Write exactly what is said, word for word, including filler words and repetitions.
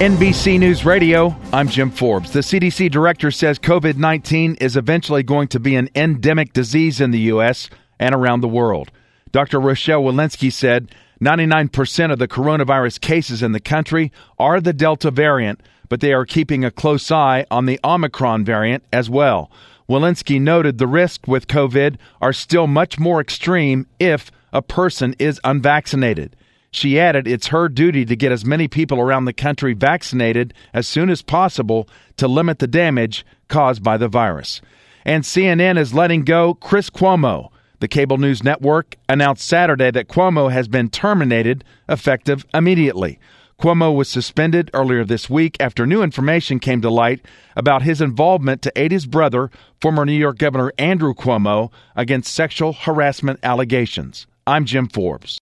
N B C News Radio, I'm Jim Forbes. The C D C director says covid nineteen is eventually going to be an endemic disease in the U S and around the world. Doctor Rochelle Walensky said ninety-nine percent of the coronavirus cases in the country are the Delta variant, but they are keeping a close eye on the Omicron variant as well. Walensky noted the risks with COVID are still much more extreme if a person is unvaccinated. She added it's her duty to get as many people around the country vaccinated as soon as possible to limit the damage caused by the virus. And C N N is letting go Chris Cuomo. The cable news network announced Saturday that Cuomo has been terminated effective immediately. Cuomo was suspended earlier this week after new information came to light about his involvement to aid his brother, former New York Governor Andrew Cuomo, against sexual harassment allegations. I'm Jim Forbes.